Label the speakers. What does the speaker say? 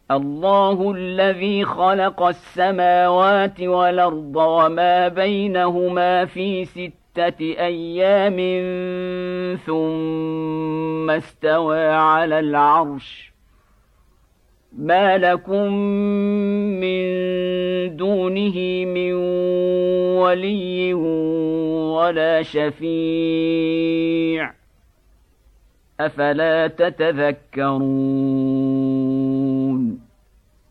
Speaker 1: الله الذي خلق السماوات والأرض وما بينهما في 6 أيام ثم استوى على العرش ما لكم من دونه من ولي ولا شفيع أفلا تتذكرون